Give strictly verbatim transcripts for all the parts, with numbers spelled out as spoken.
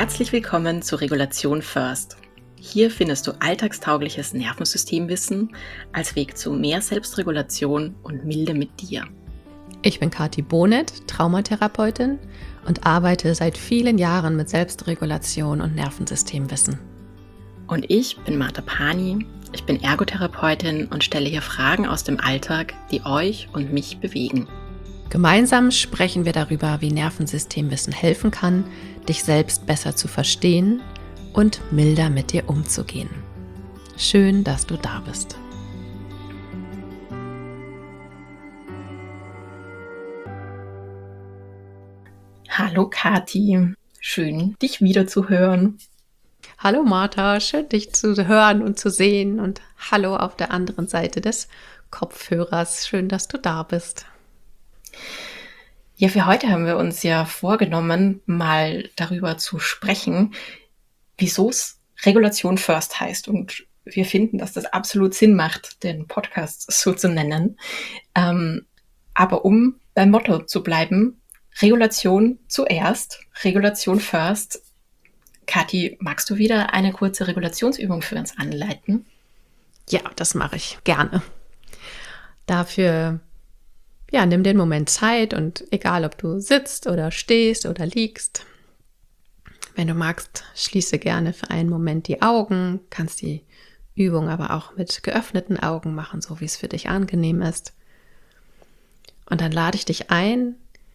Herzlich willkommen zu Regulation First. Hier findest du alltagstaugliches Nervensystemwissen als Weg zu mehr Selbstregulation und Milde mit dir. Ich bin Kathi Bonet, Traumatherapeutin und arbeite seit vielen Jahren mit Selbstregulation und Nervensystemwissen. Und ich bin Martha Pani, ich bin Ergotherapeutin und stelle hier Fragen aus dem Alltag, die euch und mich bewegen. Gemeinsam sprechen wir darüber, wie Nervensystemwissen helfen kann, dich selbst besser zu verstehen und milder mit dir umzugehen. Schön, dass du da bist. Hallo Kathi, schön dich wieder zu hören. Hallo Martha, schön dich zu hören und zu sehen und hallo auf der anderen Seite des Kopfhörers, schön, dass du da bist. Ja, für heute haben wir uns ja vorgenommen, mal darüber zu sprechen, wieso es Regulation First heißt. Und wir finden, dass das absolut Sinn macht, den Podcast so zu nennen. Ähm, aber um beim Motto zu bleiben, Regulation zuerst, Regulation First. Kathi, magst du wieder eine kurze Regulationsübung für uns anleiten? Ja, das mache ich gerne. Dafür Ja, nimm den Moment Zeit und egal, ob du sitzt oder stehst oder liegst, wenn du magst, schließe gerne für einen Moment die Augen, kannst die Übung aber auch mit geöffneten Augen machen, so wie es für dich angenehm ist. Und dann lade ich dich ein,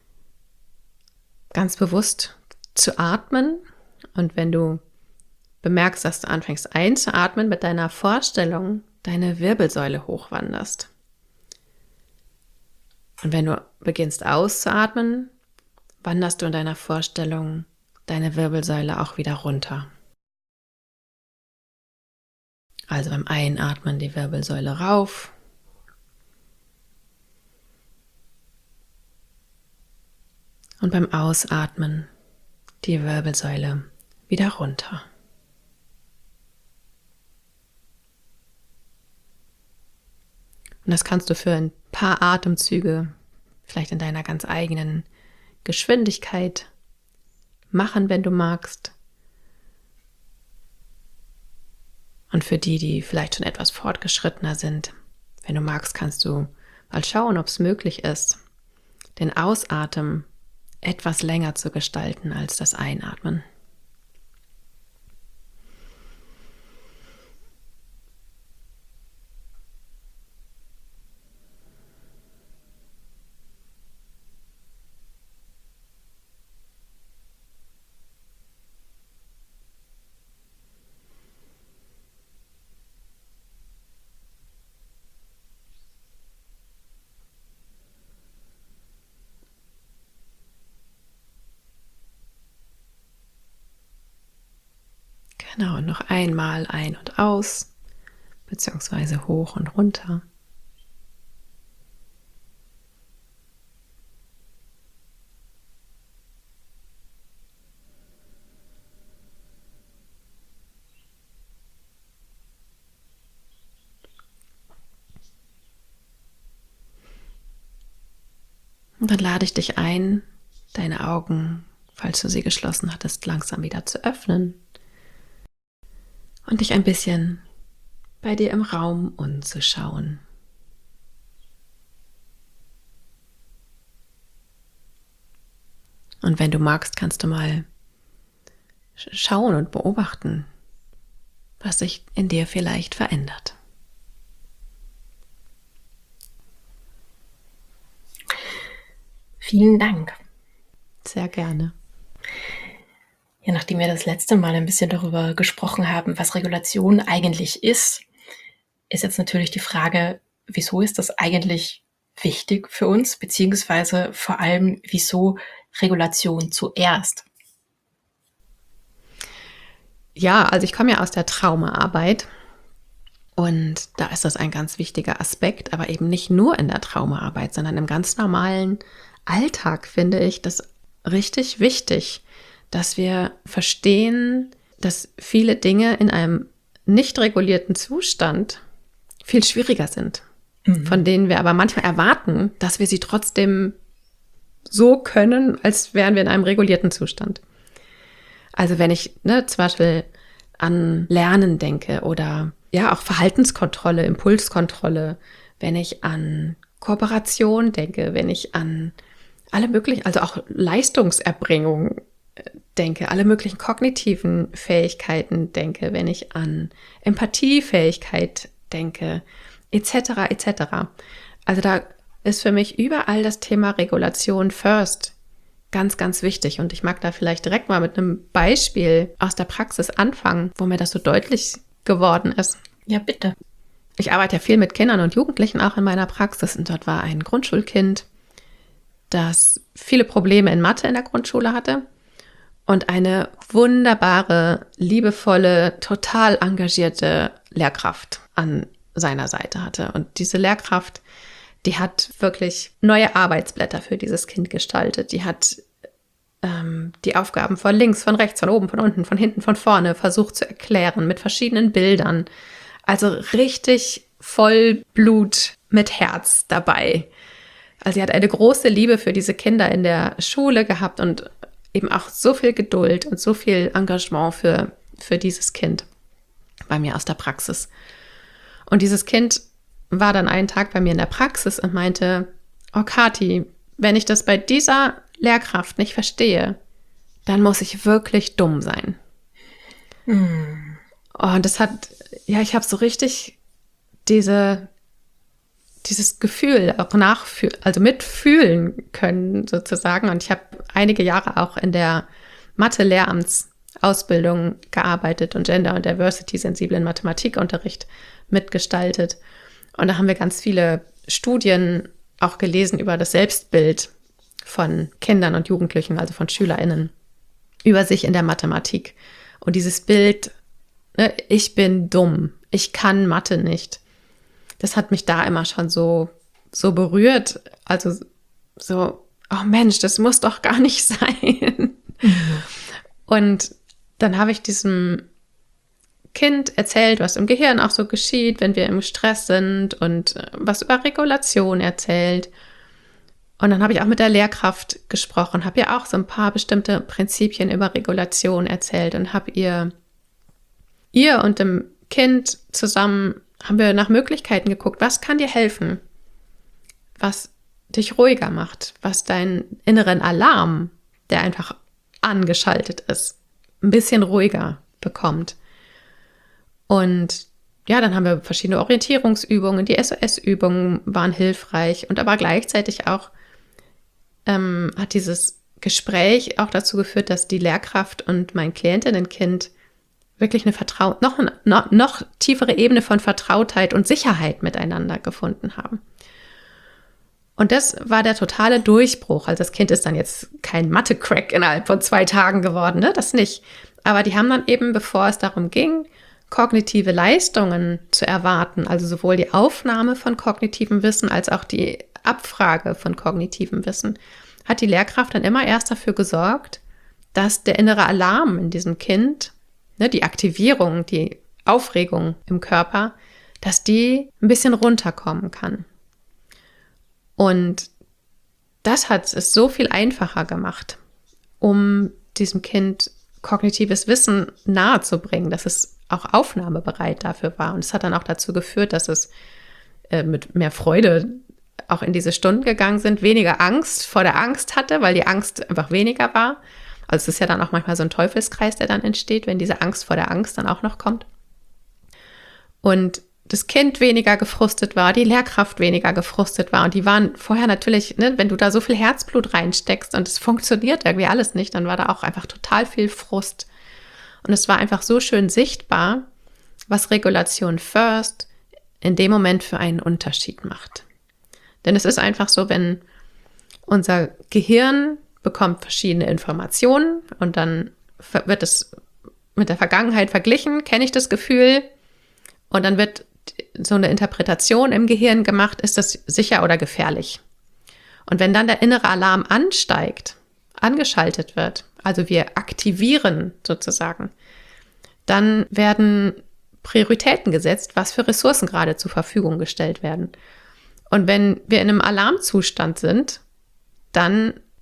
ganz bewusst zu atmen. Und wenn du bemerkst, dass du anfängst einzuatmen, mit deiner Vorstellung deine Wirbelsäule hochwanderst. Und wenn du beginnst auszuatmen, wanderst du in deiner Vorstellung deine Wirbelsäule auch wieder runter. Also beim Einatmen die Wirbelsäule rauf. Und beim Ausatmen die Wirbelsäule wieder runter. Und das kannst du für ein paar Atemzüge, vielleicht in deiner ganz eigenen Geschwindigkeit machen, wenn du magst. Und für die, die vielleicht schon etwas fortgeschrittener sind, wenn du magst, kannst du mal schauen, ob es möglich ist, den Ausatmen etwas länger zu gestalten als das Einatmen. Genau, und noch einmal ein und aus, beziehungsweise hoch und runter. Und dann lade ich dich ein, deine Augen, falls du sie geschlossen hattest, langsam wieder zu öffnen. Und dich ein bisschen bei dir im Raum umzuschauen. Und wenn du magst, kannst du mal schauen und beobachten, was sich in dir vielleicht verändert. Vielen Dank. Sehr gerne. Ja, nachdem wir das letzte Mal ein bisschen darüber gesprochen haben, was Regulation eigentlich ist, ist jetzt natürlich die Frage, wieso ist das eigentlich wichtig für uns, beziehungsweise vor allem, wieso Regulation zuerst? Ja, also ich komme ja aus der Traumaarbeit und da ist das ein ganz wichtiger Aspekt, aber eben nicht nur in der Traumaarbeit, sondern im ganz normalen Alltag finde ich das richtig wichtig, dass wir verstehen, dass viele Dinge in einem nicht regulierten Zustand viel schwieriger sind, mhm. von denen wir aber manchmal erwarten, dass wir sie trotzdem so können, als wären wir in einem regulierten Zustand. Also wenn ich ne, zum Beispiel an Lernen denke oder ja auch Verhaltenskontrolle, Impulskontrolle, wenn ich an Kooperation denke, wenn ich an alle möglichen, also auch Leistungserbringung denke, alle möglichen kognitiven Fähigkeiten denke, wenn ich an Empathiefähigkeit denke, et cetera et cetera. Also da ist für mich überall das Thema Regulation first ganz, ganz wichtig. Und ich mag da vielleicht direkt mal mit einem Beispiel aus der Praxis anfangen, wo mir das so deutlich geworden ist. Ja, bitte. Ich arbeite ja viel mit Kindern und Jugendlichen auch in meiner Praxis und dort war ein Grundschulkind, das viele Probleme in Mathe in der Grundschule hatte und eine wunderbare, liebevolle, total engagierte Lehrkraft an seiner Seite hatte. Und diese Lehrkraft, die hat wirklich neue Arbeitsblätter für dieses Kind gestaltet. Die hat ähm, die Aufgaben von links, von rechts, von oben, von unten, von hinten, von vorne versucht zu erklären mit verschiedenen Bildern. Also richtig voll Blut mit Herz dabei. Also sie hat eine große Liebe für diese Kinder in der Schule gehabt und eben auch so viel Geduld und so viel Engagement für, für dieses Kind bei mir aus der Praxis. Und dieses Kind war dann einen Tag bei mir in der Praxis und meinte, oh Kathi, wenn ich das bei dieser Lehrkraft nicht verstehe, dann muss ich wirklich dumm sein. Mm. Und das hat, ja, ich habe so richtig diese, dieses Gefühl auch nachfühlen, also mitfühlen können sozusagen. Und ich habe einige Jahre auch in der Mathe-Lehramtsausbildung gearbeitet und Gender- und Diversity-sensiblen Mathematikunterricht mitgestaltet. Und da haben wir ganz viele Studien auch gelesen über das Selbstbild von Kindern und Jugendlichen, also von SchülerInnen, über sich in der Mathematik. Und dieses Bild, ne, ich bin dumm, ich kann Mathe nicht, das hat mich da immer schon so, so berührt. Also so, oh Mensch, das muss doch gar nicht sein. Mhm. Und dann habe ich diesem Kind erzählt, was im Gehirn auch so geschieht, wenn wir im Stress sind und was über Regulation erzählt. Und dann habe ich auch mit der Lehrkraft gesprochen, habe ihr auch so ein paar bestimmte Prinzipien über Regulation erzählt und habe ihr, ihr und dem Kind zusammen, haben wir nach Möglichkeiten geguckt, was kann dir helfen, was dich ruhiger macht, was deinen inneren Alarm, der einfach angeschaltet ist, ein bisschen ruhiger bekommt. Und ja, dann haben wir verschiedene Orientierungsübungen, die S O S-Übungen waren hilfreich und aber gleichzeitig auch ähm, hat dieses Gespräch auch dazu geführt, dass die Lehrkraft und mein Klientinnenkind wirklich eine Vertrau- noch, noch, noch tiefere Ebene von Vertrautheit und Sicherheit miteinander gefunden haben. Und das war der totale Durchbruch. Also das Kind ist dann jetzt kein Mathe-Crack innerhalb von zwei Tagen geworden, ne? Das nicht. Aber die haben dann eben, bevor es darum ging, kognitive Leistungen zu erwarten, also sowohl die Aufnahme von kognitivem Wissen als auch die Abfrage von kognitivem Wissen, hat die Lehrkraft dann immer erst dafür gesorgt, dass der innere Alarm in diesem Kind, ne, die Aktivierung, die Aufregung im Körper, dass die ein bisschen runterkommen kann. Und das hat es so viel einfacher gemacht, um diesem Kind kognitives Wissen nahezubringen, dass es auch aufnahmebereit dafür war. Und es hat dann auch dazu geführt, dass es äh, mit mehr Freude auch in diese Stunden gegangen sind, weniger Angst vor der Angst hatte, weil die Angst einfach weniger war. Also es ist ja dann auch manchmal so ein Teufelskreis, der dann entsteht, wenn diese Angst vor der Angst dann auch noch kommt. Und das Kind weniger gefrustet war, die Lehrkraft weniger gefrustet war. Und die waren vorher natürlich, ne, wenn du da so viel Herzblut reinsteckst und es funktioniert irgendwie alles nicht, dann war da auch einfach total viel Frust. Und es war einfach so schön sichtbar, was Regulation First in dem Moment für einen Unterschied macht. Denn es ist einfach so, wenn unser Gehirn bekommt verschiedene Informationen und dann wird es mit der Vergangenheit verglichen, kenne ich das Gefühl, und dann wird so eine Interpretation im Gehirn gemacht, ist das sicher oder gefährlich. Und wenn dann der innere Alarm ansteigt, angeschaltet wird, also wir aktivieren sozusagen, dann werden Prioritäten gesetzt, was für Ressourcen gerade zur Verfügung gestellt werden. Und wenn wir in einem Alarmzustand sind, dann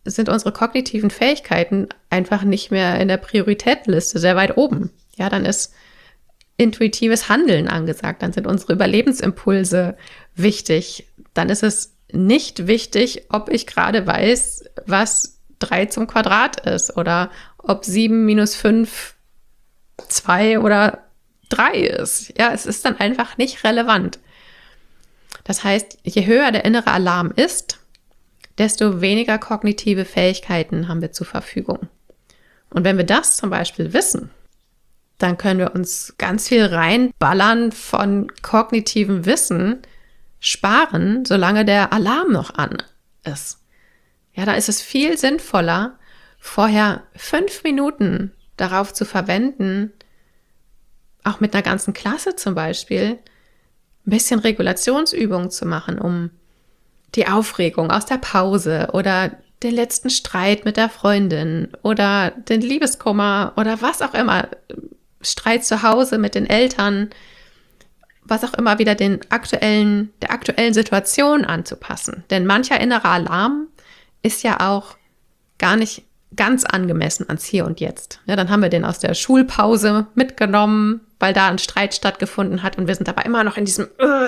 sind unsere kognitiven Fähigkeiten einfach nicht mehr in der Prioritätenliste sehr weit oben. Ja, dann ist intuitives Handeln angesagt, dann sind unsere Überlebensimpulse wichtig. Dann ist es nicht wichtig, ob ich gerade weiß, was drei zum Quadrat ist oder ob sieben minus fünf zwei oder drei ist. Ja, es ist dann einfach nicht relevant. Das heißt, je höher der innere Alarm ist, desto weniger kognitive Fähigkeiten haben wir zur Verfügung. Und wenn wir das zum Beispiel wissen, dann können wir uns ganz viel reinballern von kognitivem Wissen sparen, solange der Alarm noch an ist. Ja, da ist es viel sinnvoller, vorher fünf Minuten darauf zu verwenden, auch mit einer ganzen Klasse zum Beispiel, ein bisschen Regulationsübungen zu machen, um die Aufregung aus der Pause oder den letzten Streit mit der Freundin oder den Liebeskummer oder was auch immer, Streit zu Hause mit den Eltern, was auch immer wieder den aktuellen, der aktuellen Situation anzupassen. Denn mancher innerer Alarm ist ja auch gar nicht ganz angemessen ans Hier und Jetzt. Ja, dann haben wir den aus der Schulpause mitgenommen, weil da ein Streit stattgefunden hat und wir sind aber immer noch in diesem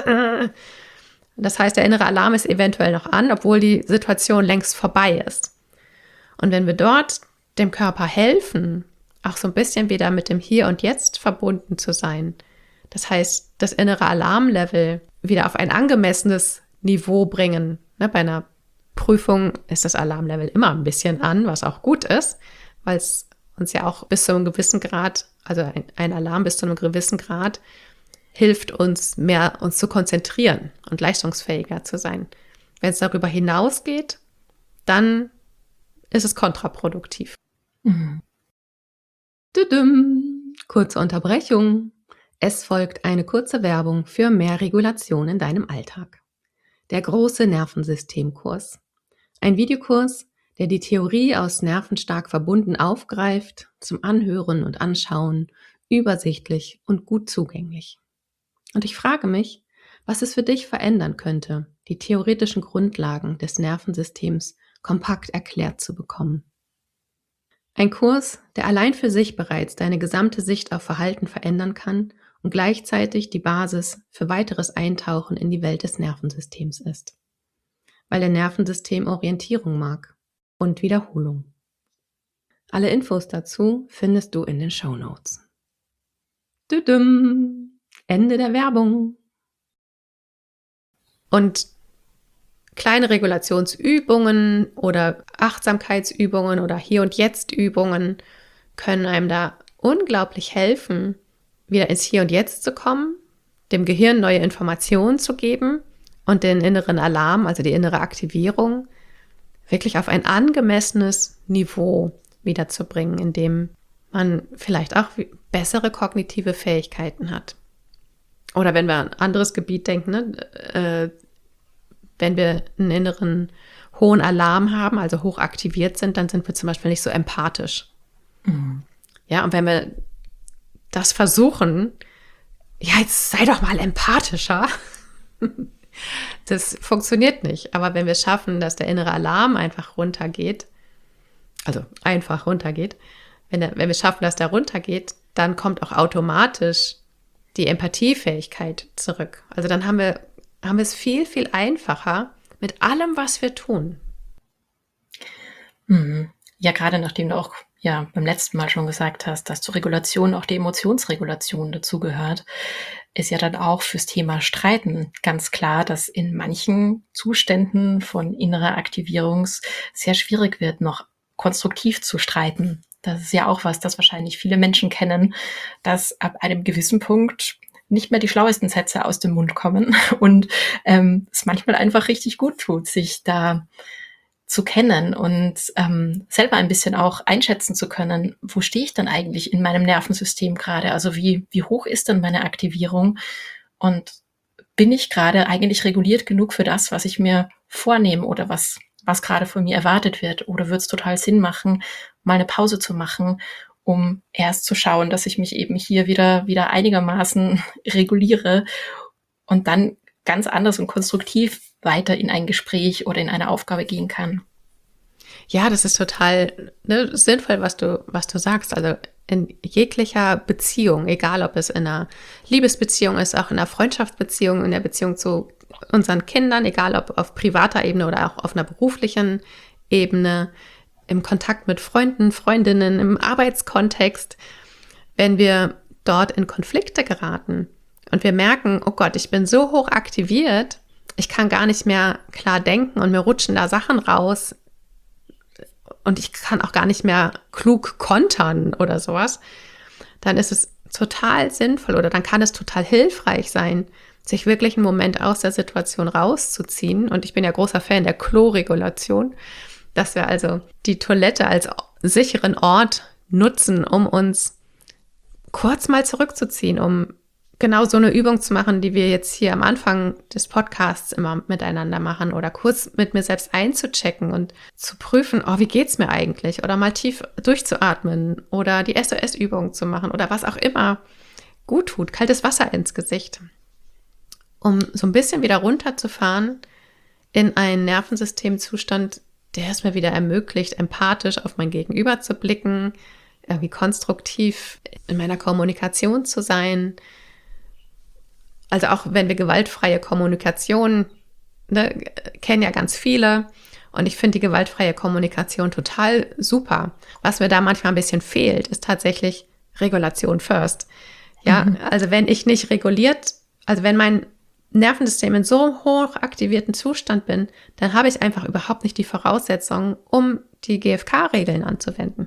Das heißt, der innere Alarm ist eventuell noch an, obwohl die Situation längst vorbei ist. Und wenn wir dort dem Körper helfen, auch so ein bisschen wieder mit dem Hier und Jetzt verbunden zu sein, das heißt, das innere Alarmlevel wieder auf ein angemessenes Niveau bringen. Ne, bei einer Prüfung ist das Alarmlevel immer ein bisschen an, was auch gut ist, weil es uns ja auch bis zu einem gewissen Grad, also ein, ein Alarm bis zu einem gewissen Grad, hilft uns mehr, uns zu konzentrieren und leistungsfähiger zu sein. Wenn es darüber hinausgeht, dann ist es kontraproduktiv. Mhm. Tudum. Kurze Unterbrechung. Es folgt eine kurze Werbung für mehr Regulation in deinem Alltag. Der große Nervensystemkurs. Ein Videokurs, der die Theorie aus Nervenstark verbunden aufgreift, zum Anhören und Anschauen, übersichtlich und gut zugänglich. Und ich frage mich, was es für dich verändern könnte, die theoretischen Grundlagen des Nervensystems kompakt erklärt zu bekommen. Ein Kurs, der allein für sich bereits deine gesamte Sicht auf Verhalten verändern kann und gleichzeitig die Basis für weiteres Eintauchen in die Welt des Nervensystems ist. Weil der Nervensystem Orientierung mag und Wiederholung. Alle Infos dazu findest du in den Shownotes. Tudum. Ende der Werbung. Und kleine Regulationsübungen oder Achtsamkeitsübungen oder Hier- und Jetzt-Übungen können einem da unglaublich helfen, wieder ins Hier und Jetzt zu kommen, dem Gehirn neue Informationen zu geben und den inneren Alarm, also die innere Aktivierung, wirklich auf ein angemessenes Niveau wiederzubringen, in dem man vielleicht auch bessere kognitive Fähigkeiten hat. Oder wenn wir an ein anderes Gebiet denken, ne, äh, wenn wir einen inneren hohen Alarm haben, also hoch aktiviert sind, dann sind wir zum Beispiel nicht so empathisch. Mhm. Ja, und wenn wir das versuchen, ja, jetzt sei doch mal empathischer, das funktioniert nicht. Aber wenn wir schaffen, dass der innere Alarm einfach runtergeht, also einfach runtergeht, wenn, der, wenn wir schaffen, dass der runtergeht, dann kommt auch automatisch die Empathiefähigkeit zurück. Also dann haben wir, haben wir es viel, viel einfacher mit allem, was wir tun. Ja, gerade nachdem du auch ja beim letzten Mal schon gesagt hast, dass zur Regulation auch die Emotionsregulation dazugehört, ist ja dann auch fürs Thema Streiten ganz klar, dass in manchen Zuständen von innerer Aktivierung sehr schwierig wird, noch konstruktiv zu streiten. Das ist ja auch was, das wahrscheinlich viele Menschen kennen, dass ab einem gewissen Punkt nicht mehr die schlauesten Sätze aus dem Mund kommen und ähm, es manchmal einfach richtig gut tut, sich da zu kennen und ähm, selber ein bisschen auch einschätzen zu können, wo stehe ich denn eigentlich in meinem Nervensystem gerade? Also wie, wie hoch ist denn meine Aktivierung? Und bin ich gerade eigentlich reguliert genug für das, was ich mir vornehme oder was, was gerade von mir erwartet wird? Oder wird es total Sinn machen, mal eine Pause zu machen, um erst zu schauen, dass ich mich eben hier wieder, wieder einigermaßen reguliere und dann ganz anders und konstruktiv weiter in ein Gespräch oder in eine Aufgabe gehen kann. Ja, das ist total ne, sinnvoll, was du, was du sagst. Also in jeglicher Beziehung, egal ob es in einer Liebesbeziehung ist, auch in einer Freundschaftsbeziehung, in der Beziehung zu unseren Kindern, egal ob auf privater Ebene oder auch auf einer beruflichen Ebene, im Kontakt mit Freunden, Freundinnen, im Arbeitskontext, wenn wir dort in Konflikte geraten und wir merken, oh Gott, ich bin so hoch aktiviert, ich kann gar nicht mehr klar denken und mir rutschen da Sachen raus und ich kann auch gar nicht mehr klug kontern oder sowas, dann ist es total sinnvoll oder dann kann es total hilfreich sein, sich wirklich einen Moment aus der Situation rauszuziehen. Und ich bin ja großer Fan der Kloregulation, dass wir also die Toilette als sicheren Ort nutzen, um uns kurz mal zurückzuziehen, um genau so eine Übung zu machen, die wir jetzt hier am Anfang des Podcasts immer miteinander machen oder kurz mit mir selbst einzuchecken und zu prüfen, oh, wie geht's mir eigentlich? Oder mal tief durchzuatmen oder die S O S-Übung zu machen oder was auch immer gut tut, kaltes Wasser ins Gesicht, um so ein bisschen wieder runterzufahren in einen Nervensystemzustand, der es mir wieder ermöglicht, empathisch auf mein Gegenüber zu blicken, irgendwie konstruktiv in meiner Kommunikation zu sein. Also auch wenn wir gewaltfreie Kommunikation, ne, kennen ja ganz viele. Und ich finde die gewaltfreie Kommunikation total super. Was mir da manchmal ein bisschen fehlt, ist tatsächlich Regulation first. Ja, mhm. Also wenn ich nicht reguliert, also wenn mein Nervensystem in so hoch aktivierten Zustand bin, dann habe ich einfach überhaupt nicht die Voraussetzungen, um die G F K-Regeln anzuwenden.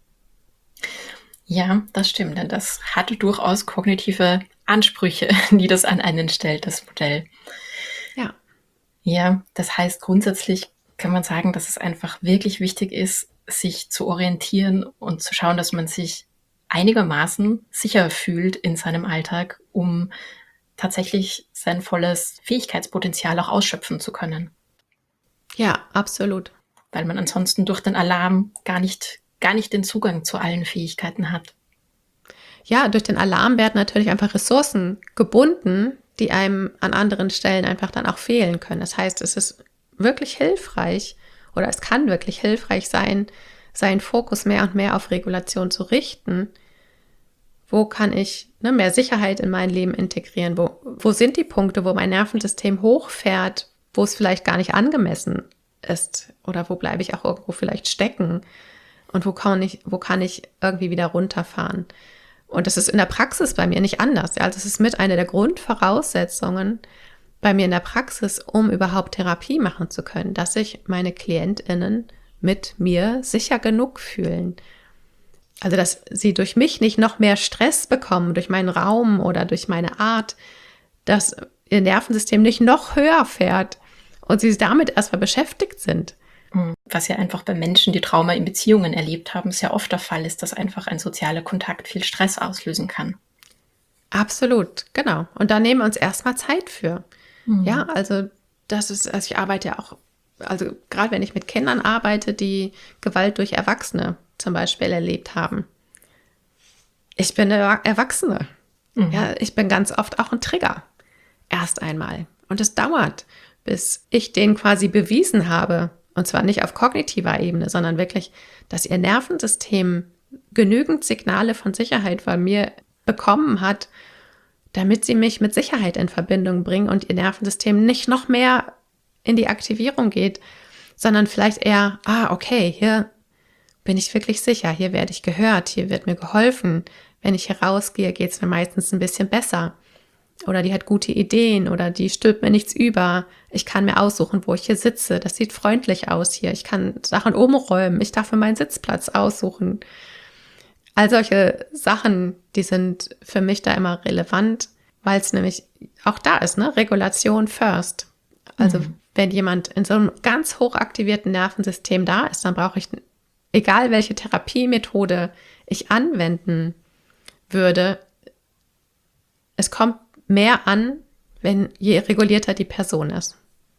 Ja, das stimmt, denn das hat durchaus kognitive Ansprüche, die das an einen stellt, das Modell. Ja. Ja, das heißt, grundsätzlich kann man sagen, dass es einfach wirklich wichtig ist, sich zu orientieren und zu schauen, dass man sich einigermaßen sicher fühlt in seinem Alltag, um tatsächlich sein volles Fähigkeitspotenzial auch ausschöpfen zu können. Ja, absolut. Weil man ansonsten durch den Alarm gar nicht, gar nicht den Zugang zu allen Fähigkeiten hat. Ja, durch den Alarm werden natürlich einfach Ressourcen gebunden, die einem an anderen Stellen einfach dann auch fehlen können. Das heißt, es ist wirklich hilfreich oder es kann wirklich hilfreich sein, seinen Fokus mehr und mehr auf Regulation zu richten. Wo kann ich ne, mehr Sicherheit in mein Leben integrieren? Wo, wo sind die Punkte, wo mein Nervensystem hochfährt, wo es vielleicht gar nicht angemessen ist? Oder wo bleibe ich auch irgendwo vielleicht stecken? Und wo kann ich, wo kann ich irgendwie wieder runterfahren? Und das ist in der Praxis bei mir nicht anders. Also es ist mit einer der Grundvoraussetzungen bei mir in der Praxis, um überhaupt Therapie machen zu können, dass sich meine KlientInnen mit mir sicher genug fühlen. Also dass sie durch mich nicht noch mehr Stress bekommen, durch meinen Raum oder durch meine Art, dass ihr Nervensystem nicht noch höher fährt und sie damit erstmal beschäftigt sind. Was ja einfach bei Menschen, die Trauma in Beziehungen erlebt haben, sehr oft der Fall ist, dass einfach ein sozialer Kontakt viel Stress auslösen kann. Absolut, genau. Und da nehmen wir uns erstmal Zeit für. Mhm. Ja, also das ist, also ich arbeite ja auch, also gerade wenn ich mit Kindern arbeite, die Gewalt durch Erwachsene zum Beispiel erlebt haben. Ich bin eine Erwachsene. Mhm. Ja, ich bin ganz oft auch ein Trigger. Erst einmal. Und es dauert, bis ich denen quasi bewiesen habe, und zwar nicht auf kognitiver Ebene, sondern wirklich, dass ihr Nervensystem genügend Signale von Sicherheit von mir bekommen hat, damit sie mich mit Sicherheit in Verbindung bringen und ihr Nervensystem nicht noch mehr in die Aktivierung geht, sondern vielleicht eher, ah, okay, hier bin ich wirklich sicher, hier werde ich gehört, hier wird mir geholfen. Wenn ich hier rausgehe, geht es mir meistens ein bisschen besser. Oder die hat gute Ideen oder die stülpt mir nichts über. Ich kann mir aussuchen, wo ich hier sitze. Das sieht freundlich aus hier. Ich kann Sachen umräumen. Ich darf mir meinen Sitzplatz aussuchen. All solche Sachen, die sind für mich da immer relevant, weil es nämlich auch da ist, ne? Regulation first. Also mhm. wenn jemand in so einem ganz hoch aktivierten Nervensystem da ist, dann brauche ich, egal welche Therapiemethode ich anwenden würde, es kommt mehr an, wenn je regulierter die Person ist.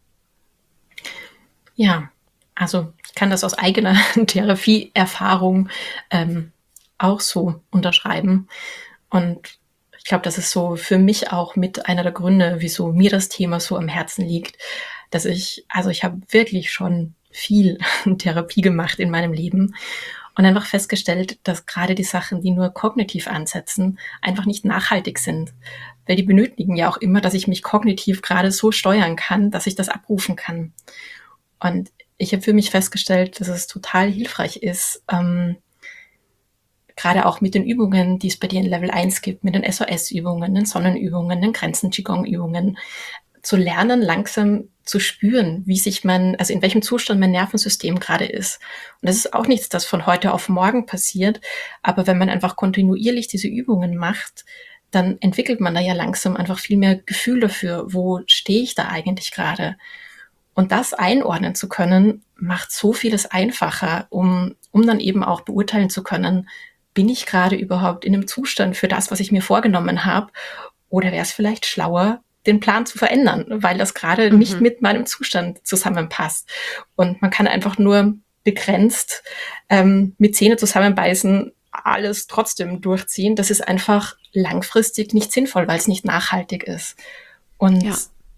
Ja, also ich kann das aus eigener Therapieerfahrung ähm, auch so unterschreiben. Und ich glaube, das ist so für mich auch mit einer der Gründe, wieso mir das Thema so am Herzen liegt, dass ich, also ich habe wirklich schon viel Therapie gemacht in meinem Leben und einfach festgestellt, dass gerade die Sachen, die nur kognitiv ansetzen, einfach nicht nachhaltig sind. Weil die benötigen ja auch immer, dass ich mich kognitiv gerade so steuern kann, dass ich das abrufen kann. Und ich habe für mich festgestellt, dass es total hilfreich ist, ähm, gerade auch mit den Übungen, die es bei dir in Level eins gibt, mit den S O S-Übungen, den Sonnenübungen, den Grenzen-Qigong-Übungen, zu lernen, langsam zu spüren, wie sich mein, also in welchem Zustand mein Nervensystem gerade ist. Und das ist auch nichts, das von heute auf morgen passiert. Aber wenn man einfach kontinuierlich diese Übungen macht, dann entwickelt man da ja langsam einfach viel mehr Gefühl dafür, wo stehe ich da eigentlich gerade. Und das einordnen zu können, macht so vieles einfacher, um, um dann eben auch beurteilen zu können, bin ich gerade überhaupt in einem Zustand für das, was ich mir vorgenommen habe? Oder wäre es vielleicht schlauer, den Plan zu verändern, weil das gerade mhm. nicht mit meinem Zustand zusammenpasst. Und man kann einfach nur begrenzt ähm, mit Zähne zusammenbeißen, alles trotzdem durchziehen. Das ist einfach langfristig nicht sinnvoll, weil es nicht nachhaltig ist. Und ja.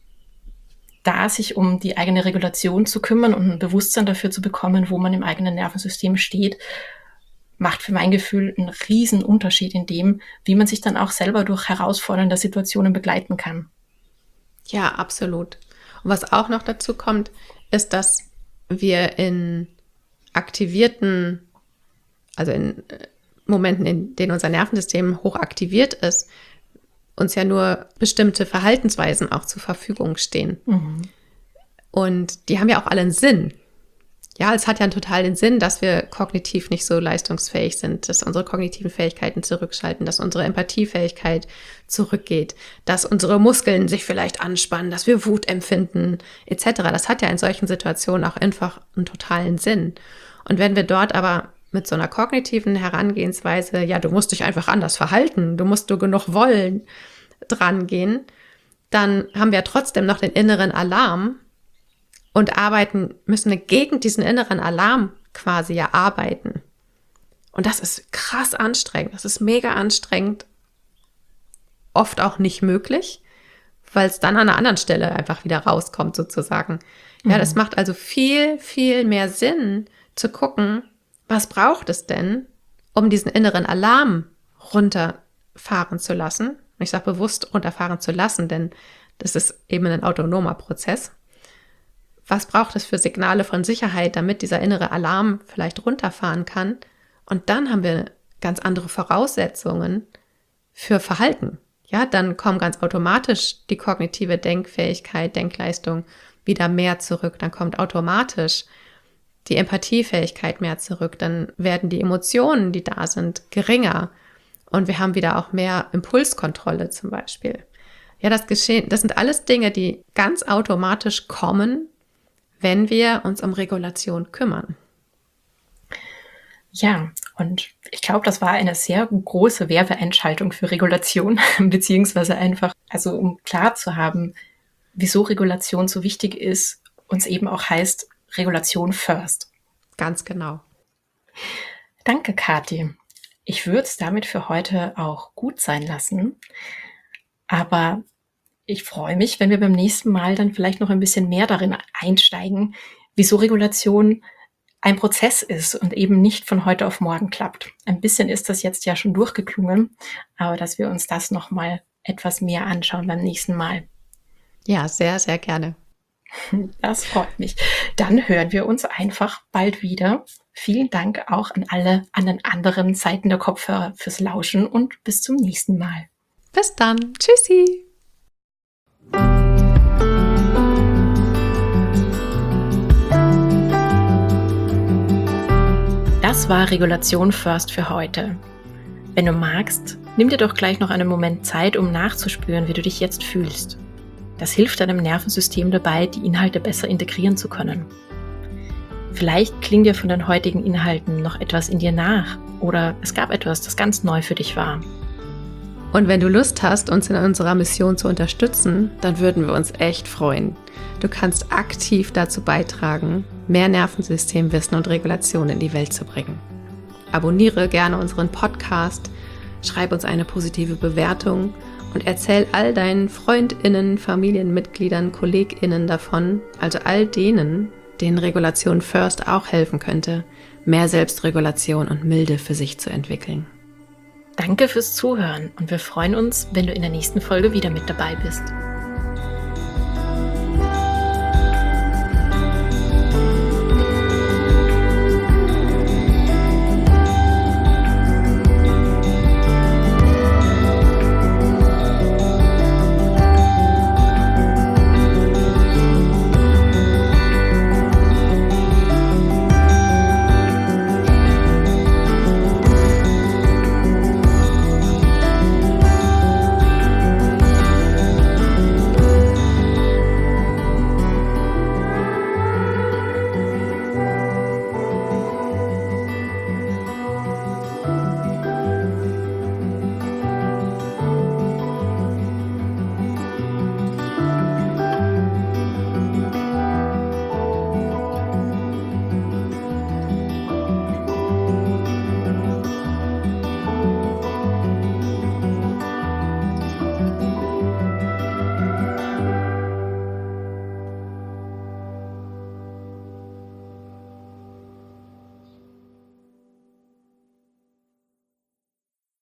da sich um die eigene Regulation zu kümmern und ein Bewusstsein dafür zu bekommen, wo man im eigenen Nervensystem steht, macht für mein Gefühl einen riesen Unterschied in dem, wie man sich dann auch selber durch herausfordernde Situationen begleiten kann. Ja, absolut. Und was auch noch dazu kommt, ist, dass wir in aktivierten, also in Momenten, in denen unser Nervensystem hoch aktiviert ist, uns ja nur bestimmte Verhaltensweisen auch zur Verfügung stehen. Mhm. Und die haben ja auch alle einen Sinn. Ja, es hat ja total den Sinn, dass wir kognitiv nicht so leistungsfähig sind, dass unsere kognitiven Fähigkeiten zurückschalten, dass unsere Empathiefähigkeit zurückgeht, dass unsere Muskeln sich vielleicht anspannen, dass wir Wut empfinden, et cetera. Das hat ja in solchen Situationen auch einfach einen totalen Sinn. Und wenn wir dort aber mit so einer kognitiven Herangehensweise, ja, du musst dich einfach anders verhalten, du musst nur genug wollen, dran gehen, dann haben wir trotzdem noch den inneren Alarm, und arbeiten, müssen wir gegen diesen inneren Alarm quasi ja arbeiten. Und das ist krass anstrengend. Das ist mega anstrengend. Oft auch nicht möglich, weil es dann an einer anderen Stelle einfach wieder rauskommt sozusagen. Ja, mhm. das macht also viel, viel mehr Sinn zu gucken, was braucht es denn, um diesen inneren Alarm runterfahren zu lassen. Ich sage bewusst runterfahren zu lassen, denn das ist eben ein autonomer Prozess. Was braucht es für Signale von Sicherheit, damit dieser innere Alarm vielleicht runterfahren kann? Und dann haben wir ganz andere Voraussetzungen für Verhalten. Ja, dann kommen ganz automatisch die kognitive Denkfähigkeit, Denkleistung wieder mehr zurück. Dann kommt automatisch die Empathiefähigkeit mehr zurück. Dann werden die Emotionen, die da sind, geringer. Und wir haben wieder auch mehr Impulskontrolle zum Beispiel. Ja, das geschehen, das sind alles Dinge, die ganz automatisch kommen, wenn wir uns um Regulation kümmern. Ja, und ich glaube, das war eine sehr große Werbeentscheidung für Regulation, beziehungsweise einfach, also um klar zu haben, wieso Regulation so wichtig ist, uns eben auch heißt, Regulation first. Ganz genau. Danke, Kathi. Ich würde es damit für heute auch gut sein lassen, aber ich freue mich, wenn wir beim nächsten Mal dann vielleicht noch ein bisschen mehr darin einsteigen, wieso Regulation ein Prozess ist und eben nicht von heute auf morgen klappt. Ein bisschen ist das jetzt ja schon durchgeklungen, aber dass wir uns das nochmal etwas mehr anschauen beim nächsten Mal. Ja, sehr, sehr gerne. Das freut mich. Dann hören wir uns einfach bald wieder. Vielen Dank auch an alle an den anderen Seiten der Kopfhörer fürs Lauschen und bis zum nächsten Mal. Bis dann. Tschüssi. Das war Regulation First für heute. Wenn du magst, nimm dir doch gleich noch einen Moment Zeit, um nachzuspüren, wie du dich jetzt fühlst. Das hilft deinem Nervensystem dabei, die Inhalte besser integrieren zu können. Vielleicht klingt dir von den heutigen Inhalten noch etwas in dir nach oder es gab etwas, das ganz neu für dich war. Und wenn du Lust hast, uns in unserer Mission zu unterstützen, dann würden wir uns echt freuen. Du kannst aktiv dazu beitragen, mehr Nervensystemwissen und Regulation in die Welt zu bringen. Abonniere gerne unseren Podcast, schreib uns eine positive Bewertung und erzähl all deinen FreundInnen, Familienmitgliedern, KollegInnen davon, also all denen, denen Regulation First auch helfen könnte, mehr Selbstregulation und Milde für sich zu entwickeln. Danke fürs Zuhören und wir freuen uns, wenn du in der nächsten Folge wieder mit dabei bist.